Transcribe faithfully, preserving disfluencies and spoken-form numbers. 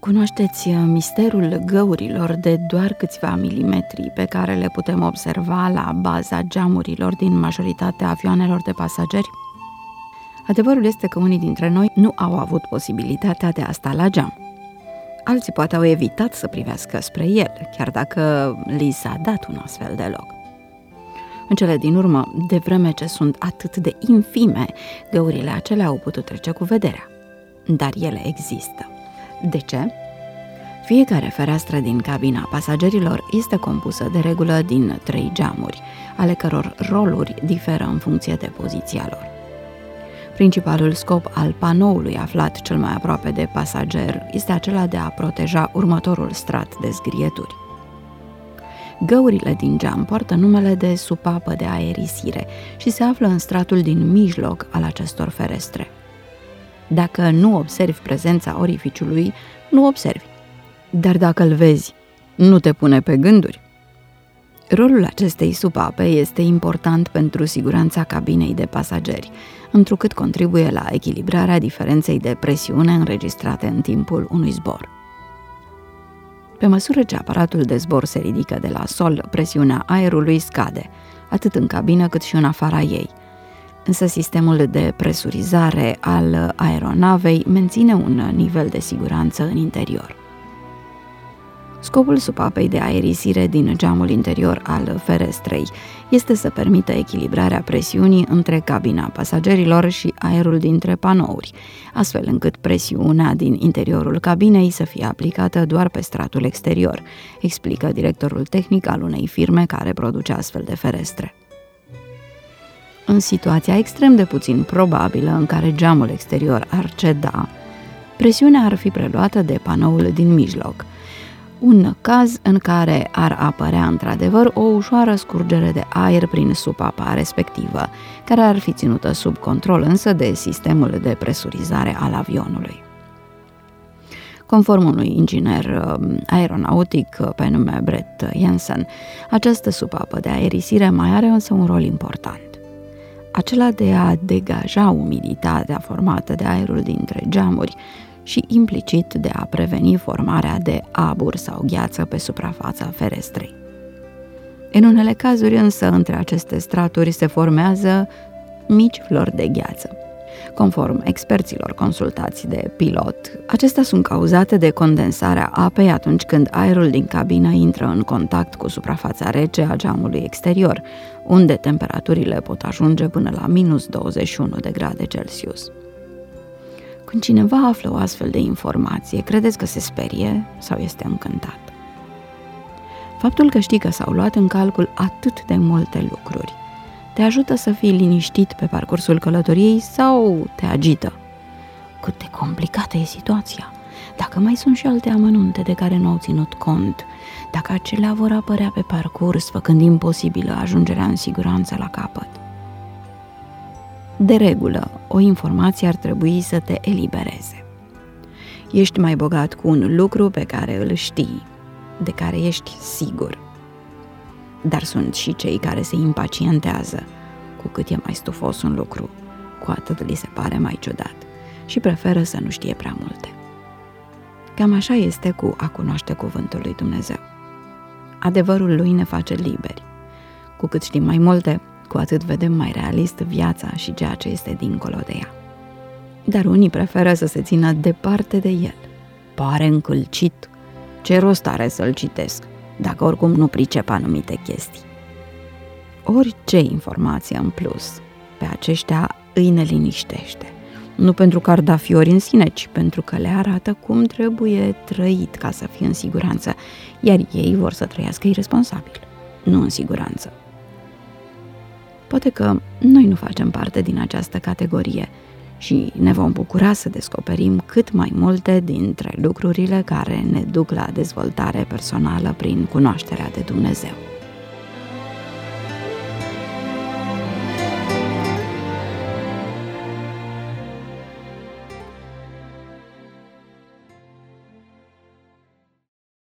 Cunoașteți misterul găurilor de doar câțiva milimetri pe care le putem observa la baza geamurilor din majoritatea avioanelor de pasageri? Adevărul este că unii dintre noi nu au avut posibilitatea de a sta la geam. Alții poate au evitat să privească spre el, chiar dacă li s-a dat un astfel de loc. În cele din urmă, de vreme ce sunt atât de infime, găurile acelea au putut trece cu vederea. Dar ele există. De ce? Fiecare fereastră din cabina pasagerilor este compusă de regulă din trei geamuri, ale căror roluri diferă în funcție de poziția lor. Principalul scop al panoului aflat cel mai aproape de pasager este acela de a proteja următorul strat de zgrieturi. Găurile din geam poartă numele de supapă de aerisire și se află în stratul din mijloc al acestor ferestre. Dacă nu observi prezența orificiului, nu observi. Dar dacă îl vezi, nu te pune pe gânduri. Rolul acestei supape este important pentru siguranța cabinei de pasageri, întrucât contribuie la echilibrarea diferenței de presiune înregistrate în timpul unui zbor. Pe măsură ce aparatul de zbor se ridică de la sol, presiunea aerului scade, atât în cabină cât și în afara ei. Însă sistemul de presurizare al aeronavei menține un nivel de siguranță în interior. Scopul supapei de aerisire din geamul interior al ferestrei este să permită echilibrarea presiunii între cabina pasagerilor și aerul dintre panouri, astfel încât presiunea din interiorul cabinei să fie aplicată doar pe stratul exterior, explică directorul tehnic al unei firme care produce astfel de ferestre. În situația extrem de puțin probabilă în care geamul exterior ar ceda, presiunea ar fi preluată de panoul din mijloc, un caz în care ar apărea într-adevăr o ușoară scurgere de aer prin supapa respectivă, care ar fi ținută sub control însă de sistemul de presurizare al avionului. Conform unui inginer aeronautic pe nume Brett Jensen, această supapă de aerisire mai are însă un rol important, acela de a degaja umiditatea formată de aerul dintre geamuri și implicit de a preveni formarea de abur sau gheață pe suprafața ferestrei. În unele cazuri însă, între aceste straturi se formează mici flori de gheață. Conform experților consultați de pilot, acestea sunt cauzate de condensarea apei atunci când aerul din cabină intră în contact cu suprafața rece a geamului exterior, unde temperaturile pot ajunge până la minus douăzeci și unu de grade Celsius. Când cineva află o astfel de informație, credeți că se sperie sau este încântat? Faptul că știi că s-au luat în calcul atât de multe lucruri te ajută să fii liniștit pe parcursul călătoriei sau te agită? Cât de complicată e situația! Dacă mai sunt și alte amănunte de care nu au ținut cont, dacă acelea vor apărea pe parcurs, făcând imposibilă ajungerea în siguranță la capăt. De regulă, o informație ar trebui să te elibereze. Ești mai bogat cu un lucru pe care îl știi, de care ești sigur. Dar sunt și cei care se impacientează. Cu cât e mai stufos un lucru, cu atât li se pare mai ciudat și preferă să nu știe prea multe. Cam așa este cu a cunoaște cuvântul lui Dumnezeu. Adevărul lui ne face liberi. Cu cât știm mai multe, cu atât vedem mai realist viața și ceea ce este dincolo de ea. Dar unii preferă să se țină departe de el. Pare încălcit. Ce rost are să-l citesc, dacă oricum nu pricep anumite chestii? Orice informație în plus pe aceștia îi neliniștește. Nu pentru că ar da fiori în sine, ci pentru că le arată cum trebuie trăit ca să fie în siguranță, iar ei vor să trăiască irresponsabil, nu în siguranță. Poate că noi nu facem parte din această categorie și ne vom bucura să descoperim cât mai multe dintre lucrurile care ne duc la dezvoltare personală prin cunoașterea de Dumnezeu.